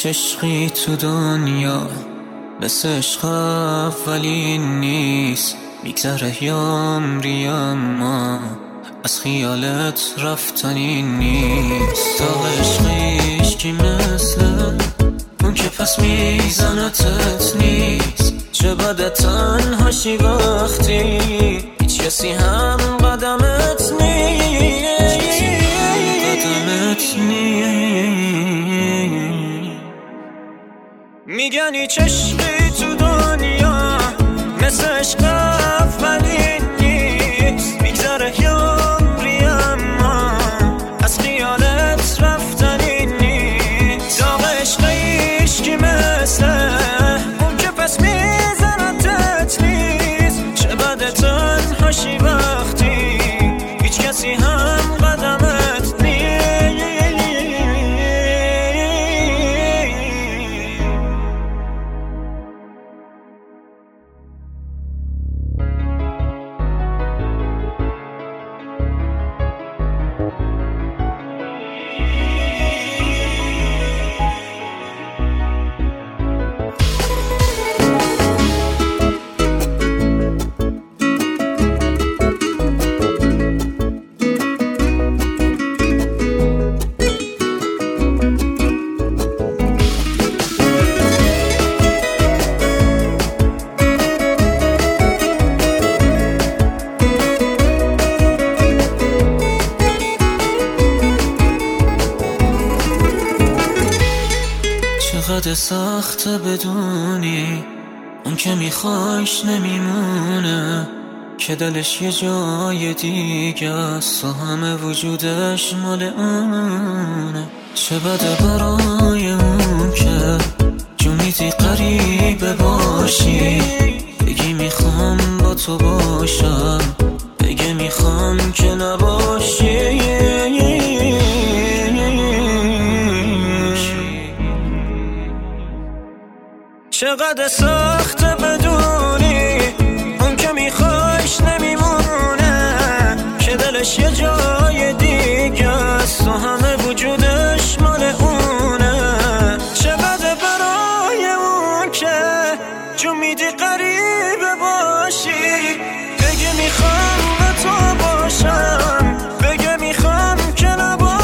هیچ عشقی تو دنیا مثل عشق اولین نیست. میگذره یامری اما از خیالت رفتنی نیست. تا عشقیش کی مثل اون که پس میزنتت نیست. چه بده تنهاشی وقتی هیچ کسی هم قدمت نیست. میگن هیچ عشقی تو دنیا مثل عشق اولین نیست. میگذره یامری اما از خیالت رفتنی نیست. داغ عشقیش کی مثل اون که پس میزنتت نیست. چه بده تنهاشی وقتی هیچ کسی هم قدمت نیست. چقدر سخته بدونی اون که میخوایش نمیمونه، که دلش یه جای دیگه است و همه وجودش مال اونه. چه بده برای اون که جومیدی قریبه باشی، بگی میخوام با تو باشم، بگی میخوام که نباشی. چقدر سخته بدونی اون که میخوایش نمیمونه، که دلش یه جای دیگه است و همه وجودش مال اونه. چقدر برای اون که جون میدی قریبه باشی، بگی میخوام با تو باشم، بگی میخوام که نباشی.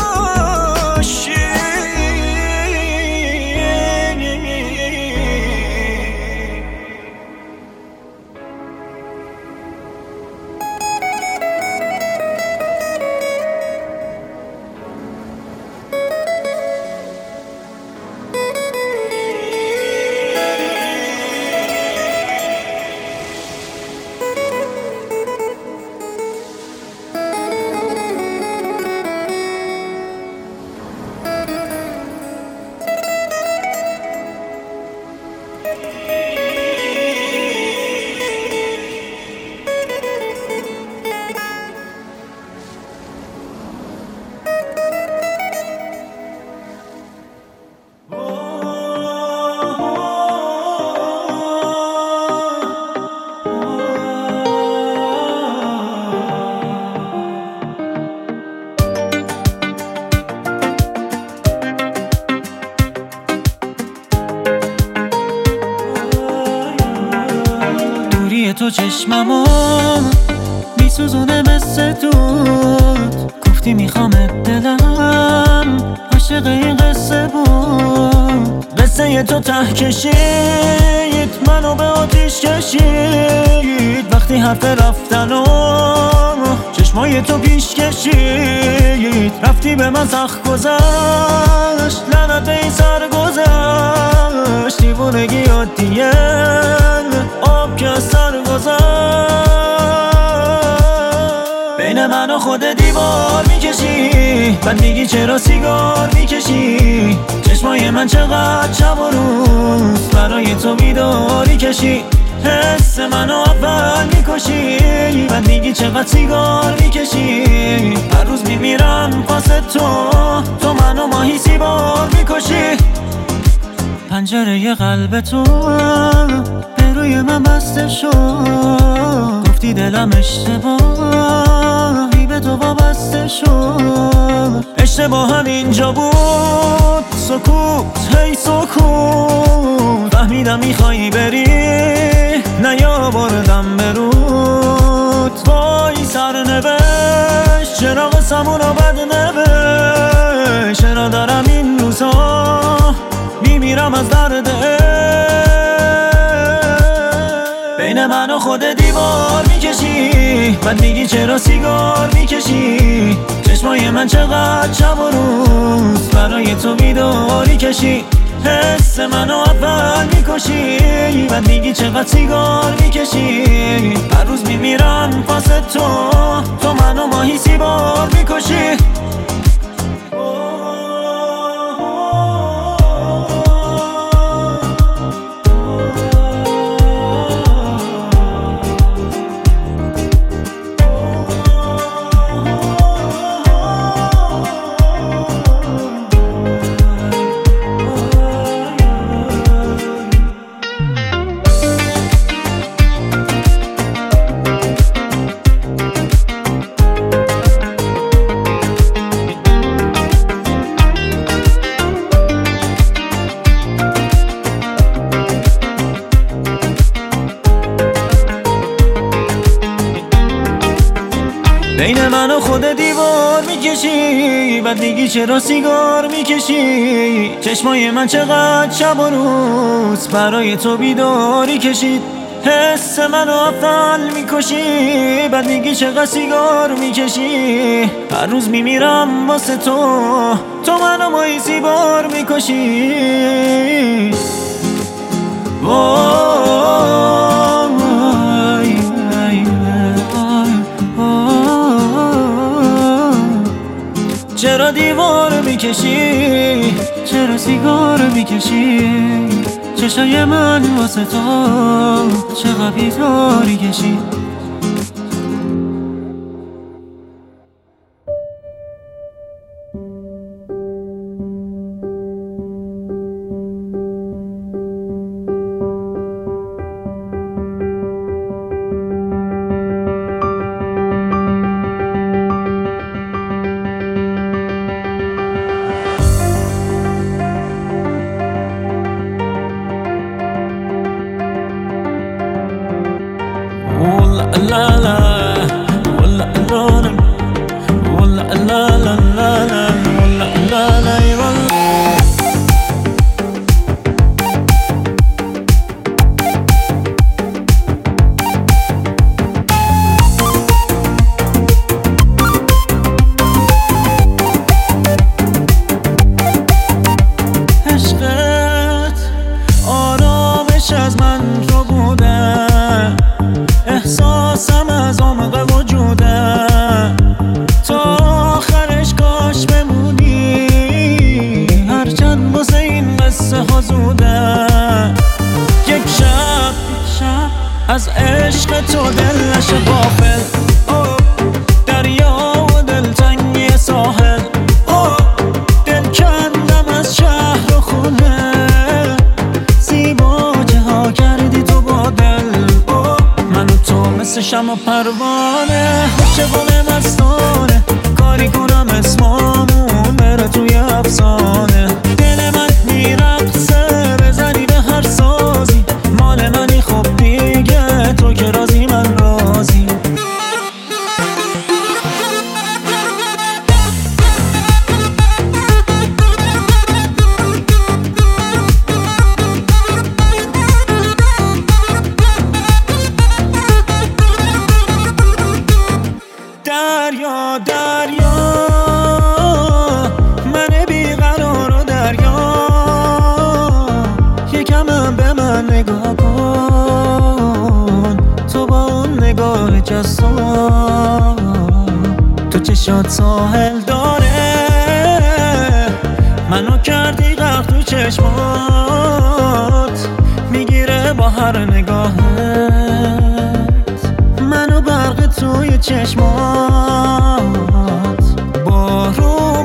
تو چشممو میسوزونه مثل دود، گفتی میخوامت دلم عاشق این قصه بود. قصه تو ته کشید منو به آتیش کشید، وقتی حرف رفتن و چشمای تو پیش کشید. رفتی به من سخت گذشت، لعنت به این سر گذشت. دیوونگی عادیه آب که از سر گذشت. بین من و خود دیوار میکشی، بعد میگی چرا سیگار میکشی. چشمای من چقدر شب و روز برای تو بیداری کشی. حس منو اول میکشی، بعد میگی چقدر سیگار میکشی. هر روز میمیرم واسه تو منو ماهی سیبار میکشی. پنجره قلب تو به من بسته شد، گفتی دلم اشتباهی به به تو وابسته شد. اشتباهم اینجا بود، سکوت هی سکوت. فهمیدم میخوایی بری، نیاوردم برود. وای سرنوشت، چراغ سمون رو بد نوشت. چرا دارم این روزا میمیرم از درد بین من و خود دیوار میکشی، بعد میگی چرا سیگار میکشی. چشمای من چقدر شب و روز برای تو بیداری کشی. حس منو اول میکشی، بعد میگی چقدر سیگار میکشی. هر روز میمیرم واسه تو منو ماهی 30 بار میکشی. بین من و خود دیوار میکشی، بعد میگی چرا سیگار میکشی. چشمای من چقدر شب و روز برای تو بیداری کشید. حس منو اول میکشی، بعد میگی چقدر سیگار میکشی. هر روز میمیرم واسه تو منو ماهی 30 بار میکشی. چرا دیوار میکشی، چرا سیگار میکشی. چشای من واسه تو چقدر بیداری کشی. La la, la la, la la la la, la la la. عشقت آرامش از من رو بوده، احساسم از عمق وجوده. تا آخرش کاش بمونی، هرچند واسه این قصه ها زوده. یک شب از عشق تو دل نشه غافل. دریا و دلتنگی ساحل. دل کندم از شهر و خونه، زیبا جاها کردی تو با دل. مثل شمع و پروانه، عاشقانه مستانه. کاری کنم اسمامون بره توی افسانه. دل من میرقصه بزنی به هر سازی. مال منی خب دیگه، تو که راضی من راضی. دریا دریا من بیقرار و دریا، یکم به من نگاه کن. تو با اون نگاه جسام، تو چشات ساحل داره. منو کردی غرق تو چشمات، میگیره با هر نگاهت. منو برق توی چشمات. بارون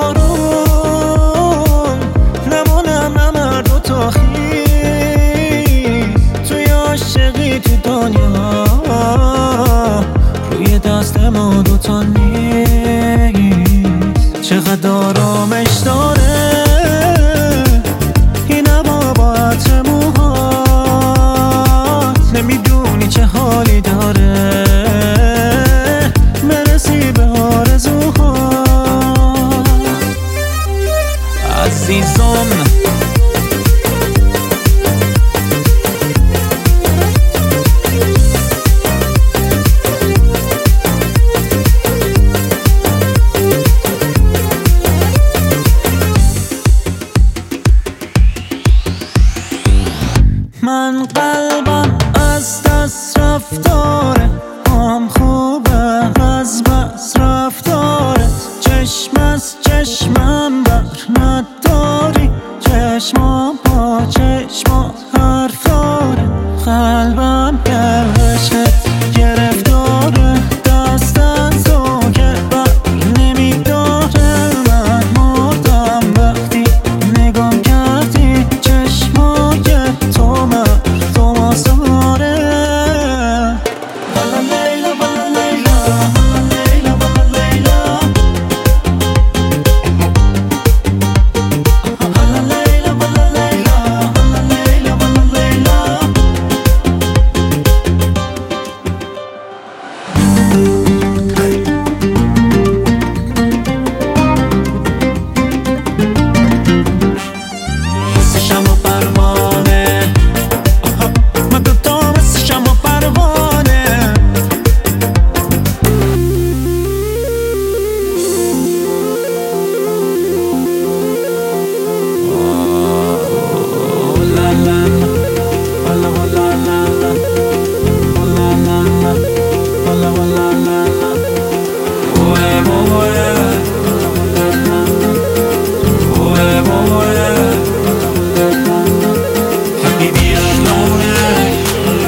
بارون نمونم نمرد و تا خیز. توی عاشقی تو دنیا، روی دست ما دوتا نیست. من قلبم از دست رفتاره، هم خوبه از بس رفتارت. چشم از چشمم بر نداری، چشما با چشما حرف داره. قلبم گرشت گرفتاره، دست از تو که بر نمیداره. من مردم وقتی نگاه کردی، چشمای تو مردم آزاره. والا لیلا والا لیلا لیلا والا لیلا، والا لیلا والا لیلا والا لیلا والا لیلا. مثل شمع پروانه، من دوتا مثل شمع پروانه. لا لا لا لا لا لا لا لا لا لا لا لا. حبيبي يا شلونك،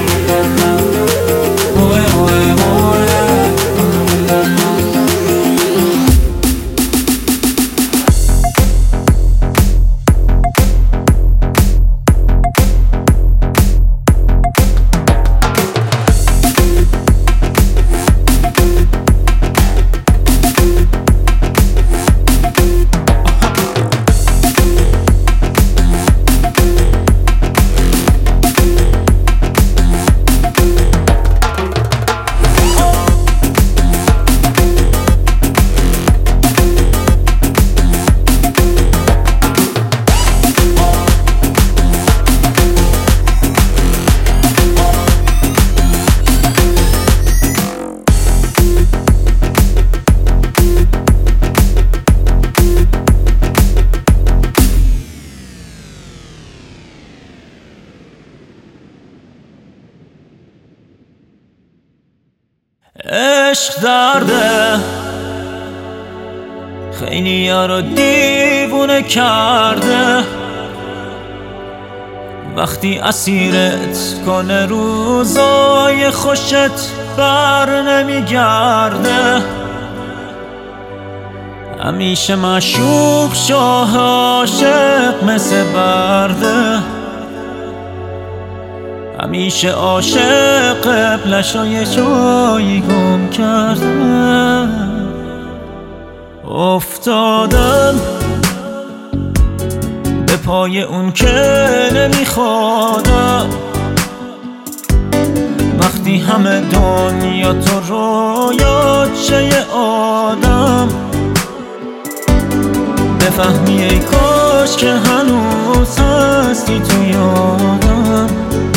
عشق درده خیلی یارو دیوونه کرده، وقتی اسیرت کنه روزای خوشت بر نمیگرده. همیشه معشوق شاه عاشق مثل برده، همیشه عاشق قبلش یه جایی گم کرده. افتادم به پای اون که نمیخوادم، وقتی همه دنیا تو رویات شه یه آدم. بفهمی ای کاش که هنوز هستی تو یادم،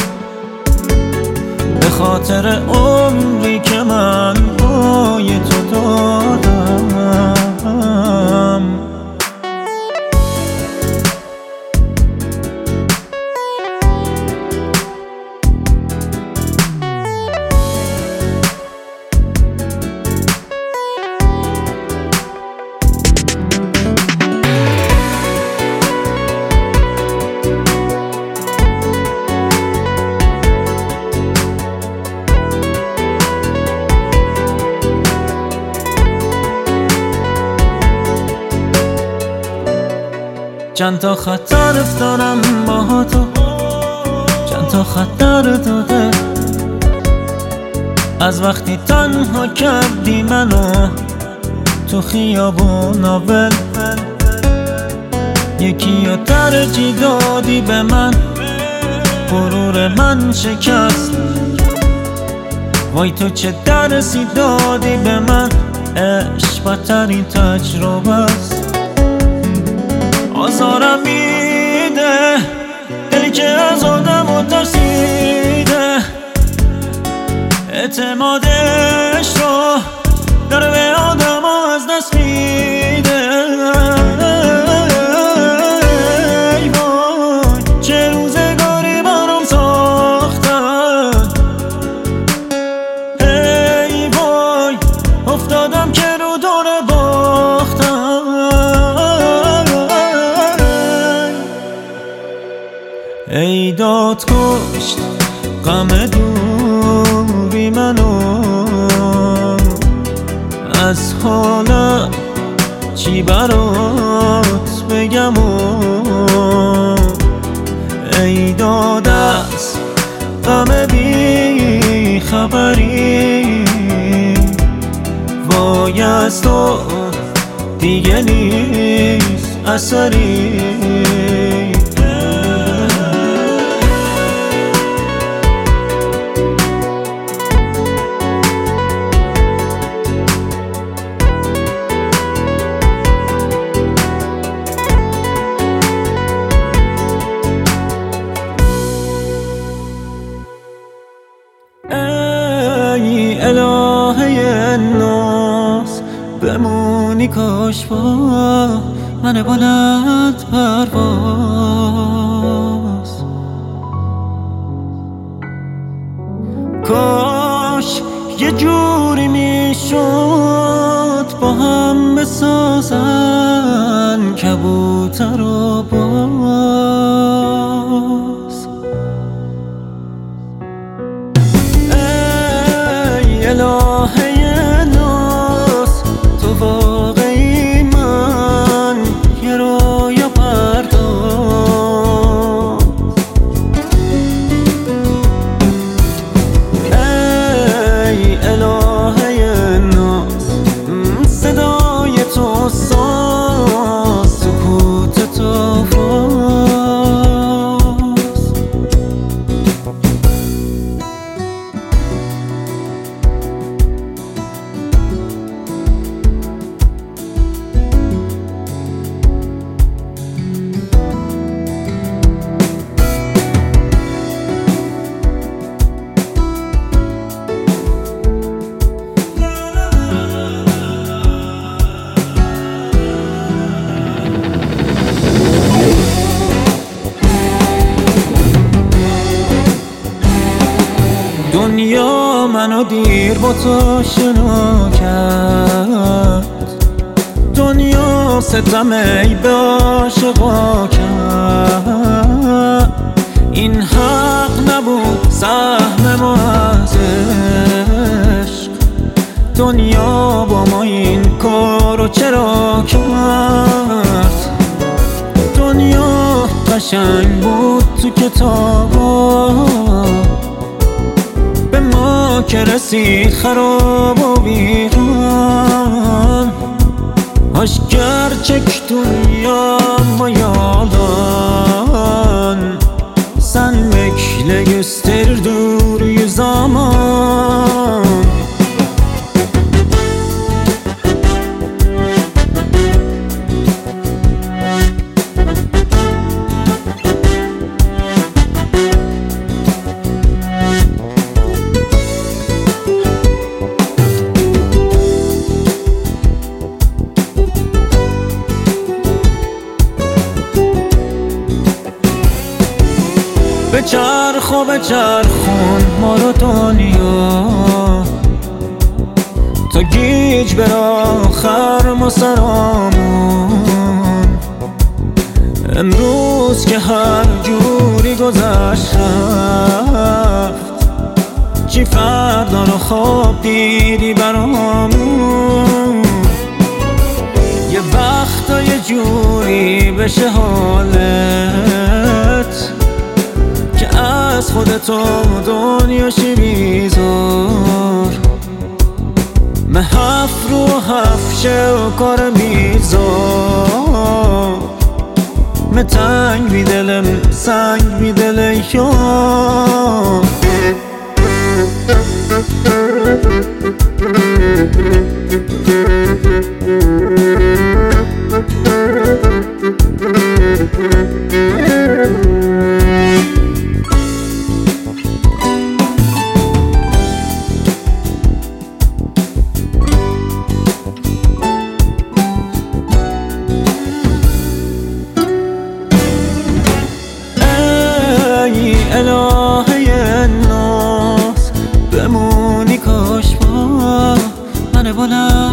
به خاطر عمری که من پای تو دادم. چند تا خطر افتادم با تو، چند تا خطر داده، از وقتی تنها کردی منو تو خیابون اول. یکی رو ترجیح دادی به من، غرور من شکست. وای تو چه درسی دادی به من، عشق بدترین تجربه است. آزارم میده دلی که از آدم ترسیده، اعتمادش رو داره به آدم از دست میده. ای وای چه روزگاری برام ساخته، ای داد کشت غم دوری منو، از حالم چی برات بگم ای داد از غم بی خبری، وای از تو دیگه نیست اثری. ای الهه ناز بمونی کاش با من بلند پرواز، کاش یه جوری میشد با هم بسازن کبوتر و باز. ای الهه ناز تو واقعی من یه رویا پرداز. ای الهه ناز صدای تو ساز سکوت تو فاز. دنیا منو دیر با تو شنا کرد، دنیا ستم ای به عاشقا کرد. این حق نبود سهم ما از عشق، دنیا با ما این کارو چرا کرد. دنیا قشنگ بود تو کتابا، به ما که رسید خراب و ویران. Hoş gerçek dünyama yalan, sen bekle gösterir dur zaman. بچرخ و بچرخون ما رو دنیا، تا گیج بر آخر ما سرامون. امروز که هر جوری گذشت رفت، چی فردا رو خواب دیدی برامون. یه وقتا یه جوری بشه حالت که از خودتو دنیاشی بیزار. محف رو حفشه و کار بیزار، متنگ بی دلم سنگ بی دل یار. الهه ناز بمونی کاش با من بلند